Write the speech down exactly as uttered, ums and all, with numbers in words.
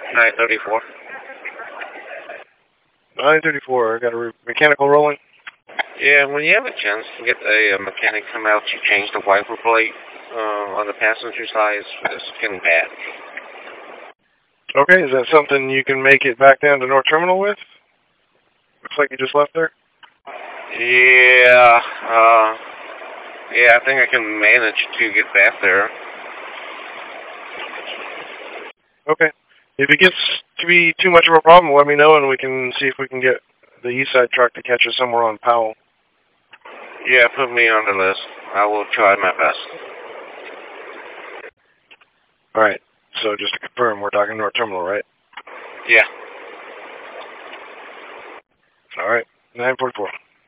nine thirty-four. nine thirty-four. I got a re- mechanical rolling. Yeah, when you have a chance to get a, a mechanic come out to change the wiper blade uh, on the passenger side, it's getting bad. Okay, is that something you can make it back down to North Terminal with? Looks like you just left there. Yeah, uh, yeah, I think I can manage to get back there. Okay. If it gets to be too much of a problem, let me know and we can see if we can get the east side truck to catch us somewhere on Powell. Yeah, put me on the list. I will try my best. All right. So just to confirm, we're talking North Terminal, right? Yeah. All right. nine forty-four.